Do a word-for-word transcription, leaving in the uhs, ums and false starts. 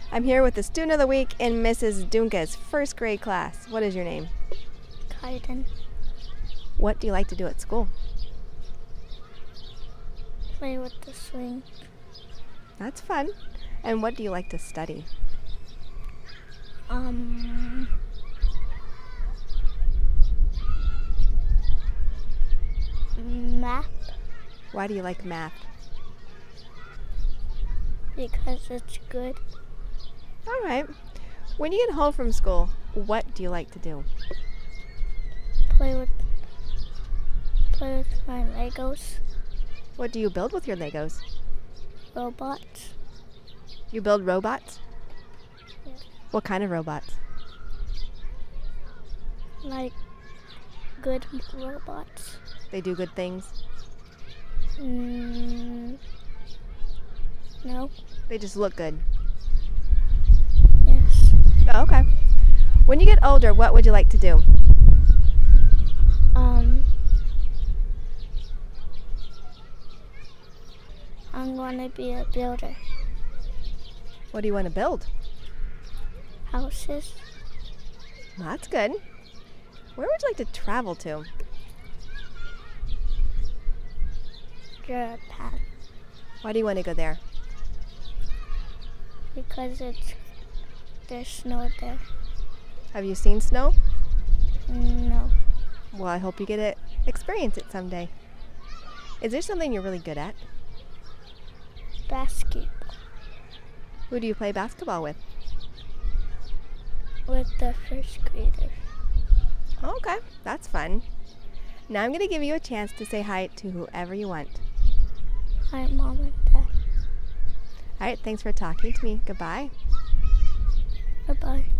I'm here with the student of the week in Missus Dunca's first grade class. What is your name? Kaiden. What do you like to do at school? Play with the swing. That's fun. And what do you like to study? Um, math, Why do you like math? because it's good. All right. When you get home from school, what do you like to do? Play with play with my Legos, What do you build with your Legos? robots. You build robots? Yeah. What kind of robots? Like good robots. They do good things? Mm, no. They just look good. Yes. Oh, okay. When you get older, what would you like to do? Um, I'm gonna be a builder. What do you want to build? Houses. Well, that's good. Where would you like to travel to? Japan. Why do you want to go there? Because it's there's snow there. Have you seen snow? No. Well, I hope you get to experience it someday. Is there something you're really good at? Basketball Who do you play basketball with? with the first graders. Oh, okay, that's fun. Now I'm going to give you a chance to say hi to whoever you want. Hi, Mom and Dad. All right, thanks for talking to me. Goodbye. Bye-bye.